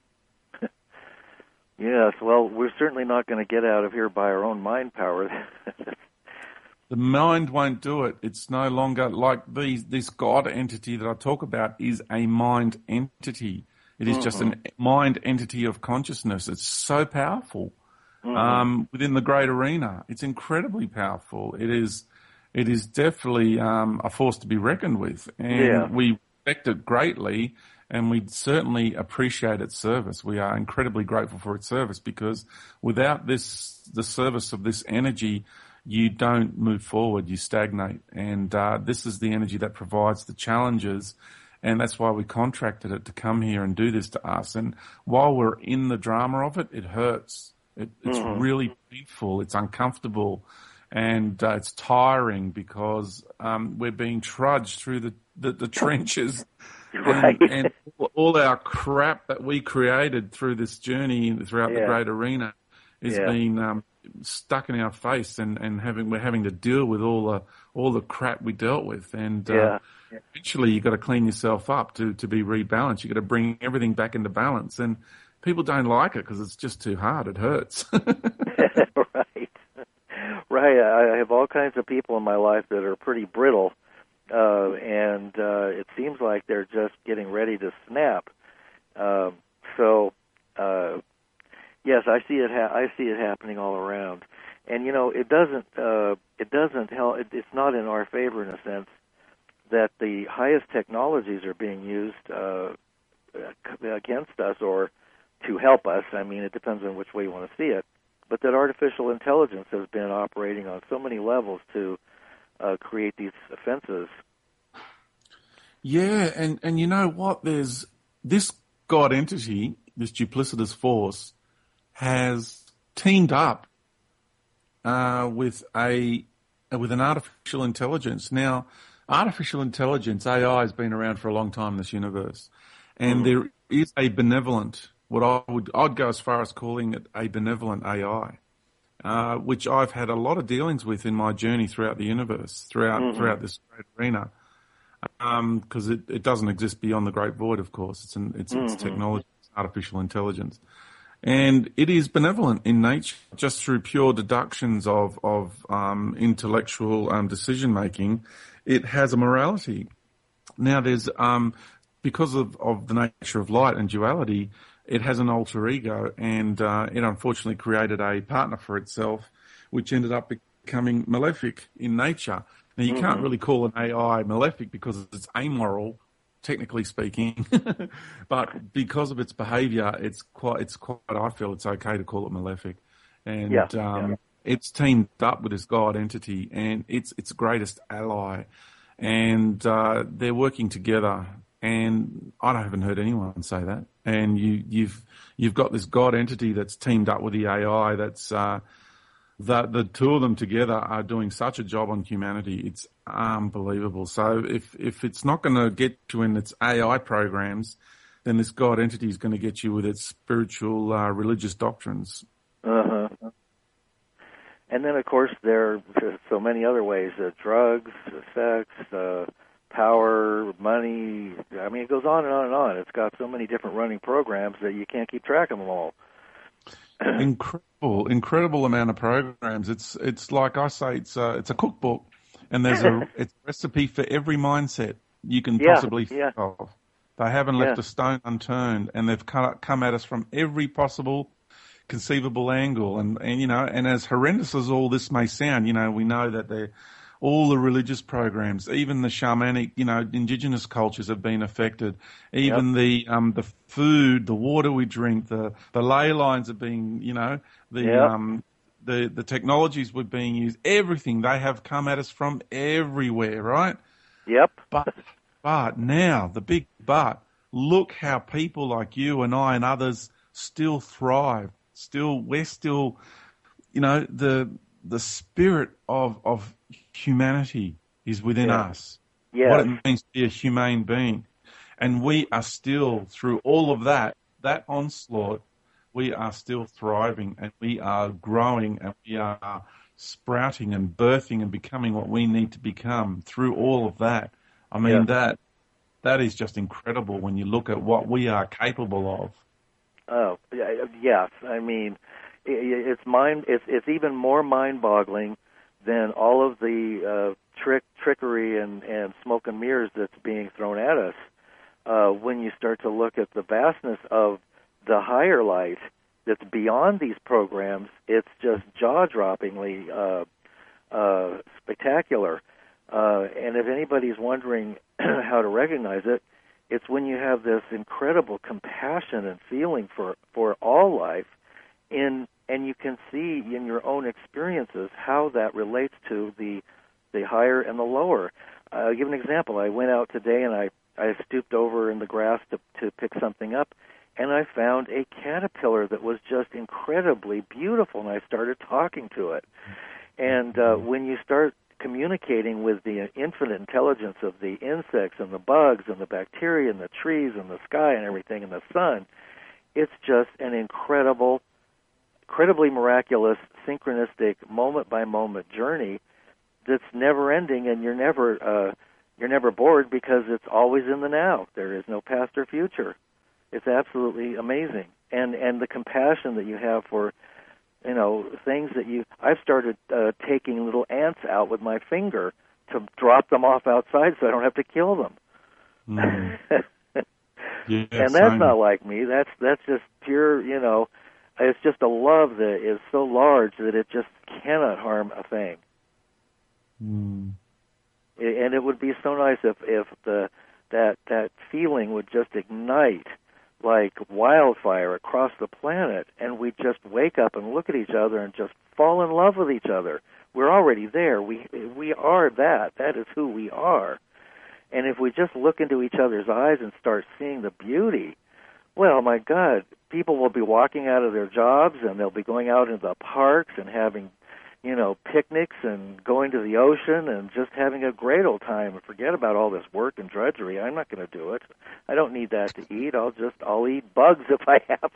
B: Yes, well, we're certainly not going to get out of here by our own mind power.
C: The mind won't do it. It's no longer like these, this God entity that I talk about is a mind entity. It is mm-hmm. just a mind entity of consciousness. It's so powerful mm-hmm. um, within the great arena. It's incredibly powerful. It is, it is definitely um, a force to be reckoned with, and
B: yeah.
C: we respect it greatly, and we certainly appreciate its service. We are incredibly grateful for its service, because without this, the service of this energy, you don't move forward, you stagnate. And uh, this is the energy that provides the challenges, and that's why we contracted it to come here and do this to us. And while we're in the drama of it, it hurts. It, it's mm-hmm. really painful, it's uncomfortable, and uh, it's tiring, because um, we're being trudged through the, the, the trenches.
B: Right.
C: And, and all our crap that we created through this journey throughout
B: yeah.
C: the great arena is
B: yeah.
C: being um, stuck in our face, and, and having we're having to deal with all the all the crap we dealt with, and
B: yeah.
C: uh, eventually you got to clean yourself up to to be rebalanced. You got to bring everything back into balance, and people don't like it because it's just too hard. It hurts.
B: Right, right. I have all kinds of people in my life that are pretty brittle, uh, and uh, it seems like they're just getting ready to snap. Um, so. Uh, Yes, I see it. Ha- I see it happening all around, and you know, it doesn't. Uh, it doesn't help. It, it's not in our favor, in a sense, that the highest technologies are being used uh, against us or to help us. I mean, it depends on which way you want to see it. But that artificial intelligence has been operating on so many levels to uh, create these offenses.
C: Yeah, and and you know what? There's this God entity, this duplicitous force, has teamed up uh, with a with an artificial intelligence. Now, artificial intelligence, A I, has been around for a long time in this universe, and mm. there is a benevolent, what I would I'd go as far as calling it a benevolent A I, uh, which I've had a lot of dealings with in my journey throughout the universe, throughout mm-hmm. throughout this great arena, because um, it, it doesn't exist beyond the great void. Of course, it's an, it's, mm-hmm. it's technology, it's artificial intelligence. And it is benevolent in nature, just through pure deductions of of um, intellectual um, decision making. It has a morality. Now, there's um, because of, of the nature of light and duality, it has an alter ego, and uh, it unfortunately created a partner for itself, which ended up becoming malefic in nature. Now, you mm-hmm. can't really call an A I malefic because it's amoral, technically speaking, but because of its behaviour, it's quite, it's quite, I feel it's okay to call it malefic. And
B: yeah,
C: um,
B: yeah.
C: it's teamed up with this God entity, and it's its greatest ally. And uh, they're working together, and I haven't heard anyone say that. And you, you've you've got this God entity that's teamed up with the A I that's uh, that the two of them together are doing such a job on humanity. It's unbelievable. So if, if it's not going to get you in its A I programs, then this God entity is going to get you with its spiritual, uh, religious doctrines.
B: Uh-huh. And then, of course, there are so many other ways, uh, drugs, sex, uh, power, money. I mean, it goes on and on and on. It's got so many different running programs that you can't keep track of them all.
C: Incredible, incredible amount of programs. It's it's like I say, it's a, it's a cookbook, and there's a it's a recipe for every mindset you can
B: yeah,
C: possibly think
B: yeah.
C: of. They haven't left
B: yeah.
C: a stone unturned, and they've come at us from every possible conceivable angle. And, and you know, and as horrendous as all this may sound, you know, we know that they're all the religious programs, even the shamanic, you know, indigenous cultures have been affected. Even yep. the um the food, the water we drink, the the ley lines are being, you know, the yep. um the the technologies were being used. Everything, they have come at us from everywhere, right?
B: Yep.
C: But but now the big but. Look how people like you and I and others still thrive. Still, we're still, you know, the the spirit of of humanity is within
B: yeah.
C: us.
B: Yes.
C: What it means to be a humane being. And we are still, through all of that, that onslaught, we are still thriving and we are growing and we are sprouting and birthing and becoming what we need to become through all of that. I mean,
B: yeah.
C: that that is just incredible when you look at what we are capable of.
B: Oh, yes. I mean, it's mind. It's it's even more mind-boggling than all of the uh, trick, trickery, and, and smoke and mirrors that's being thrown at us. Uh, when you start to look at the vastness of the higher light that's beyond these programs, it's just jaw-droppingly uh, uh, spectacular. Uh, and if anybody's wondering how to recognize it, it's when you have this incredible compassion and feeling for, for all life, in and you can see in your own experiences how that relates to the the higher and the lower. Uh, I'll give an example. I went out today and I, I stooped over in the grass to, to pick something up, and I found a caterpillar that was just incredibly beautiful, and I started talking to it. And uh, when you start communicating with the infinite intelligence of the insects and the bugs and the bacteria and the trees and the sky and everything and the sun, it's just an incredible, incredibly miraculous, synchronistic, moment-by-moment journey that's never ending, and you're never uh, you're never bored because it's always in the now. There is no past or future. It's absolutely amazing, and and the compassion that you have for, you know, things that you. I've started uh, taking little ants out with my finger to drop them off outside so I don't have to kill them.
C: Mm. Yeah,
B: and that's
C: same.
B: not like me. That's that's just pure, you know. It's just a love that is so large that it just cannot harm a thing.
C: Mm.
B: And it would be so nice if, if the that that feeling would just ignite like wildfire across the planet, and we just wake up and look at each other and just fall in love with each other. We're already there. We we are that. That is who we are. And if we just look into each other's eyes and start seeing the beauty, well, my God, people will be walking out of their jobs and they'll be going out into the parks and having, you know, picnics and going to the ocean and just having a great old time and forget about all this work and drudgery. I'm not going to do it. I don't need that to eat. I'll just, I'll eat bugs if I have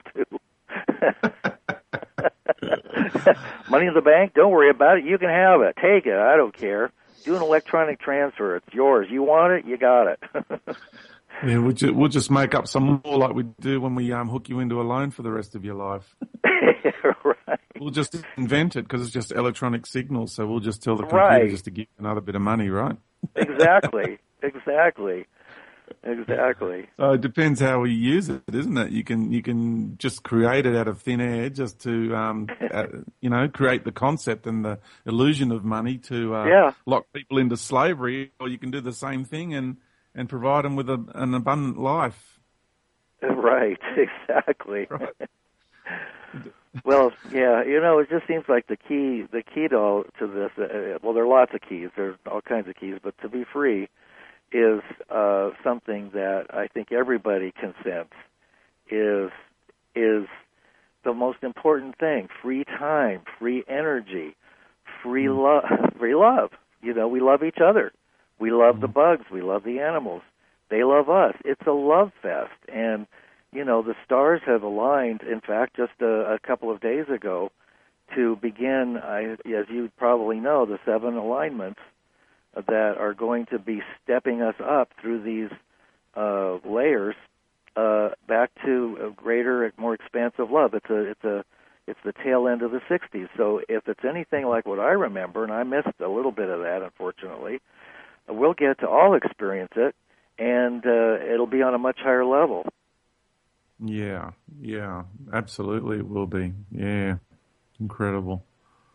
B: to. Money in the bank, don't worry about it. You can have it. Take it. I don't care. Do an electronic transfer. It's yours. You want it, you got it.
C: Yeah, we'll just, we'll just make up some more like we do when we um, hook you into a loan for the rest of your life.
B: Right.
C: We'll just invent it because it's just electronic signals, so we'll just tell the computer
B: right.
C: just to give you another bit of money, right?
B: Exactly. Exactly. Exactly.
C: So it depends how we use it, isn't it? You can you can just create it out of thin air, just to um, uh, you know, create the concept and the illusion of money to uh,
B: yeah.
C: lock people into slavery, or you can do the same thing and, and provide them with a, an abundant life.
B: Right. Exactly.
C: Right.
B: Well, yeah, you know, it just seems like the key the key to all, to this. Uh, well, there are lots of keys. There's all kinds of keys, but to be free is uh, something that I think everybody can sense is is the most important thing. Free time, free energy, free love, free love. You know, we love each other. We love the bugs. We love the animals. They love us. It's a love fest. And, you know, the stars have aligned, in fact, just a, a couple of days ago to begin, I, as you probably know, the seven alignments that are going to be stepping us up through these uh, layers uh, back to a greater, more expansive love. It's a, it's a, it's the tail end of the sixties. So if it's anything like what I remember, and I missed a little bit of that, unfortunately, we'll get to all experience it, and uh, it'll be on a much higher level.
C: Yeah, yeah, absolutely, it will be. Yeah, incredible.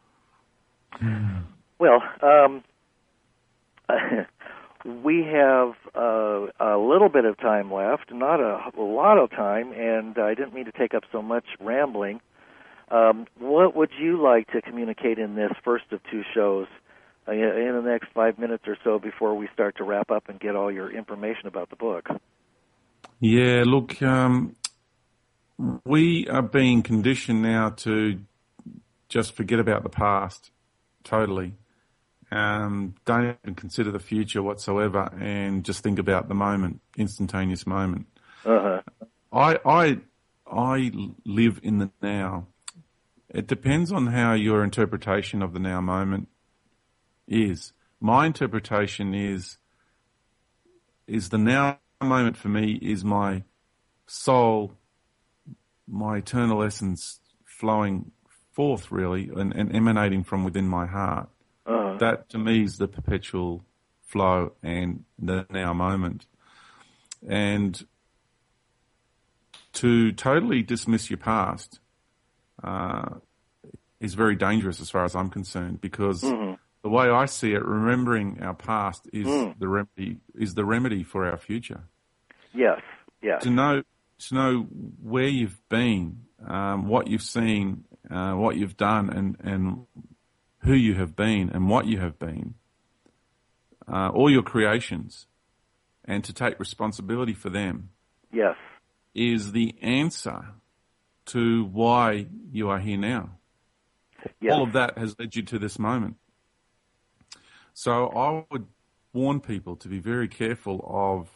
B: Well, um, we have uh, a little bit of time left, not a, a lot of time, and I didn't mean to take up so much rambling. Um, what would you like to communicate in this first of two shows uh, in the next five minutes or so before we start to wrap up and get all your information about the book?
C: Yeah, look, um, we are being conditioned now to just forget about the past. totally. Um, don't even consider the future whatsoever, and just think about the moment, instantaneous moment.
B: Uh-huh.
C: I, I, I live in the now. It depends on how your interpretation of the now moment is. My interpretation is, is the now moment for me is my soul, my eternal essence flowing forth really and, and emanating from within my heart.
B: Uh-huh.
C: That to me is the perpetual flow and the now moment. And to totally dismiss your past uh, is very dangerous as far as I'm concerned, because
B: mm-hmm.
C: the way I see it, remembering our past is
B: mm.
C: the remedy is the remedy for our future.
B: Yes, yes.
C: To know to know where you've been, um, what you've seen, uh, what you've done, and, and who you have been and what you have been, uh, all your creations, and to take responsibility for them.
B: Yes.
C: Is the answer to why you are here now.
B: Yes.
C: All of that has led you to this moment. So I would warn people to be very careful of,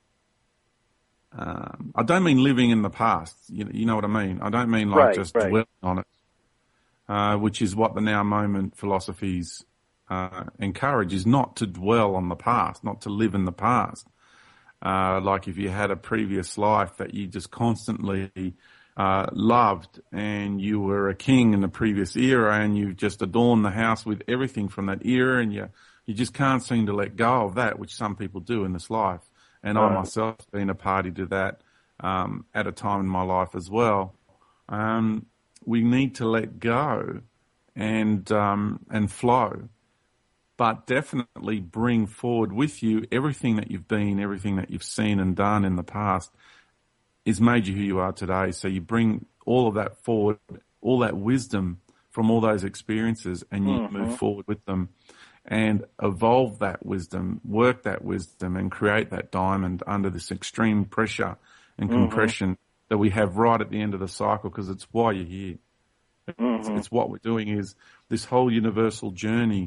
C: um, I don't mean living in the past, you, you know what I mean? I don't mean like
B: right,
C: just
B: right.
C: dwelling on it, uh, which is what the now moment philosophies uh, encourage, is not to dwell on the past, not to live in the past. Uh, like if you had a previous life that you just constantly uh, loved, and you were a king in the previous era, and you just adorned the house with everything from that era, and you you just can't seem to let go of that, which some people do in this life. And I myself have been a party to that um, at a time in my life as well. Um, we need to let go and um, and flow, but definitely bring forward with you everything that you've been, everything that you've seen and done in the past is made you who you are today. So you bring all of that forward, all that wisdom from all those experiences, and you mm-hmm. move forward with them and evolve that wisdom, work that wisdom, and create that diamond under this extreme pressure and
B: mm-hmm.
C: compression that we have right at the end of the cycle, because it's why you're here.
B: Mm-hmm.
C: It's, it's what we're doing is this whole universal journey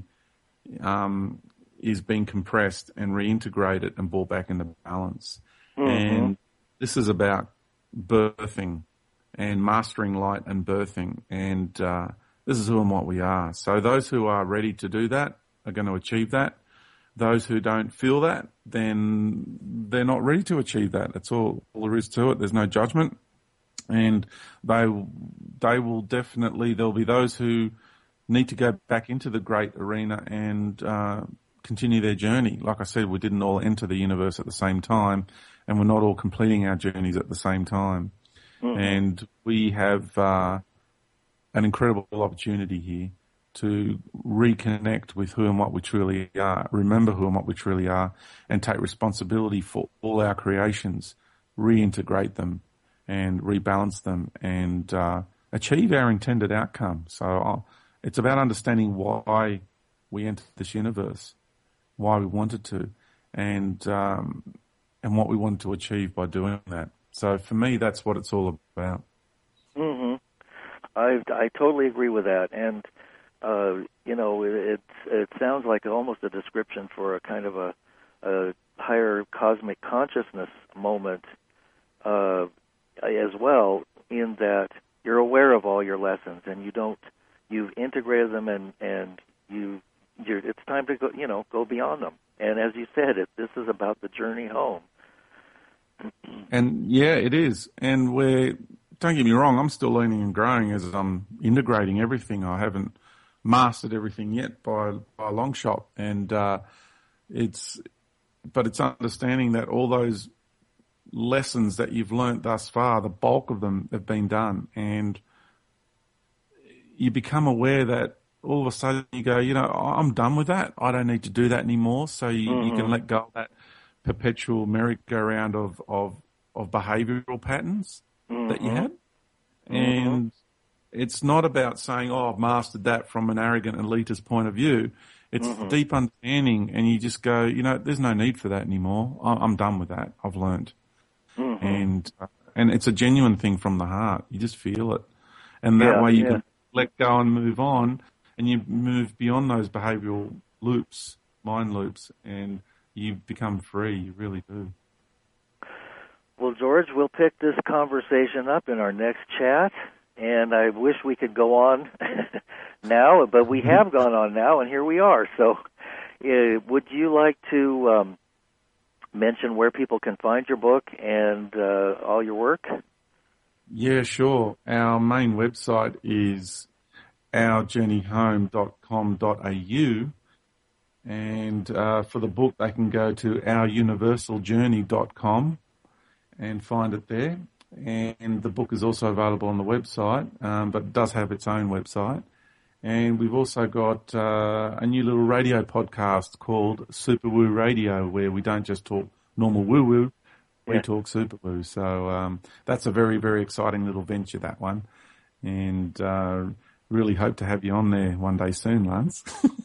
C: um, is being compressed and reintegrated and brought back into balance.
B: Mm-hmm.
C: And this is about birthing and mastering light and birthing. And uh, this is who and what we are. So those who are ready to do that are going to achieve that. Those who don't feel that, then they're not ready to achieve that. That's all, all there is to it. There's no judgment. And they, they will definitely, there'll be those who need to go back into the great arena and uh, continue their journey. Like I said, we didn't all enter the universe at the same time, and we're not all completing our journeys at the same time. Mm-hmm. And we have uh, an incredible opportunity here to reconnect with who and what we truly are, remember who and what we truly are, and take responsibility for all our creations, reintegrate them and rebalance them, and uh, achieve our intended outcome. So I'll, it's about understanding why we entered this universe, why we wanted to, and um, and what we wanted to achieve by doing that. So for me, that's what it's all about.
B: Mm-hmm. I I totally agree with that, and uh, you know, it it sounds like almost a description for a kind of a, a higher cosmic consciousness moment uh, as well, in that you're aware of all your lessons and you don't. You've integrated them, and and you, you're, it's time to go. You know, go beyond them. And as you said, it this is about the journey home.
C: And yeah, it is. And we're, don't get me wrong, I'm still learning and growing as I'm integrating everything. I haven't mastered everything yet by, by a long shot. And uh, it's, but it's understanding that all those lessons that you've learnt thus far, the bulk of them have been done, and you become aware that all of a sudden you go, you know, I'm done with that. I don't need to do that anymore. So you, mm-hmm. you can let go of that perpetual merry-go-round of, of, of behavioural patterns mm-hmm. that you had. Mm-hmm. And it's not about saying, oh, I've mastered that from an arrogant elitist point of view. It's mm-hmm. deep understanding, and you just go, you know, there's no need for that anymore. I'm done with that. I've learned. Mm-hmm. And, uh, and it's a genuine thing from the heart. You just feel it. And that
B: yeah,
C: way you
B: yeah.
C: can let go and move on, and you move beyond those behavioural loops, mind loops, and you become free. You really do.
B: Well, George, we'll pick this conversation up in our next chat, and I wish we could go on now, but we have gone on now, and here we are. So uh, would you like to um, mention where people can find your book and uh, all your work?
C: Yeah, sure. Our main website is our journey home dot com dot a u, and uh, for the book they can go to our universal journey dot com and find it there. And the book is also available on the website, um, but it does have its own website. And we've also got uh, a new little radio podcast called Super Woo Radio, where we don't just talk normal woo-woo, we yeah. talk Super Woo. So um, that's a very, very exciting little venture, that one. And uh, really hope to have you on there one day soon, Lance.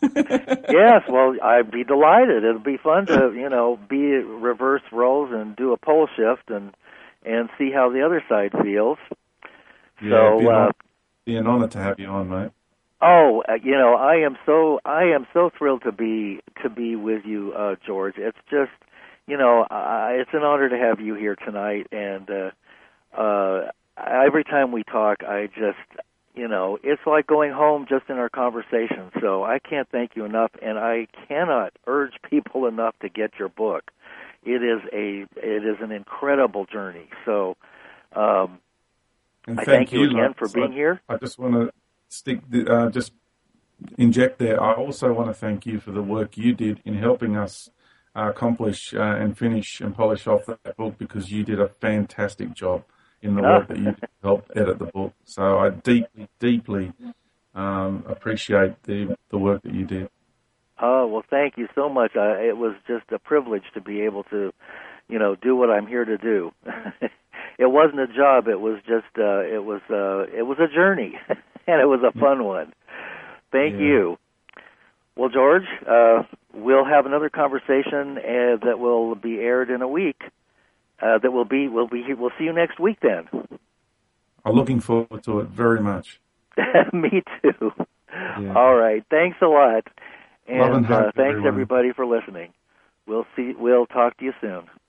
B: Yes, well, I'd be delighted. It'll be fun to, you know, be reverse roles and do a pole shift and and see how the other side feels.
C: Yeah,
B: so,
C: it'd be,
B: uh,
C: an, be an honor to have you on, mate.
B: Oh, uh, you know, I am so I am so thrilled to be to be with you, uh, George. It's just, you know, uh, it's an honor to have you here tonight. And uh, uh, every time we talk, I just, you know, it's like going home just in our conversation. So I can't thank you enough, and I cannot urge people enough to get your book. It is a it is an incredible journey. So um,
C: and
B: I
C: thank
B: thank you,
C: you
B: again
C: Lance.
B: for being
C: I,
B: here.
C: I just want to stick, the, uh, just inject there. I also want to thank you for the work you did in helping us uh, accomplish uh, and finish and polish off that book, because you did a fantastic job in the work that you did to help edit the book. So I deeply, deeply um, appreciate the the work that you did.
B: Oh, well, thank you so much. Uh, it was just a privilege to be able to, you know, do what I'm here to do. It wasn't a job. It was just, uh, it was, uh, it was a journey, and it was a fun one. Thank
C: yeah.
B: you. Well, George, uh, we'll have another conversation uh, that will be aired in a week. Uh, that will be, we'll be, we'll see you next week then.
C: I'm looking forward to it very much.
B: Me too.
C: Yeah.
B: All right. Thanks a lot. And,
C: Love and
B: uh,
C: hope,
B: thanks
C: everyone.
B: everybody for listening. We'll see. We'll talk to you soon.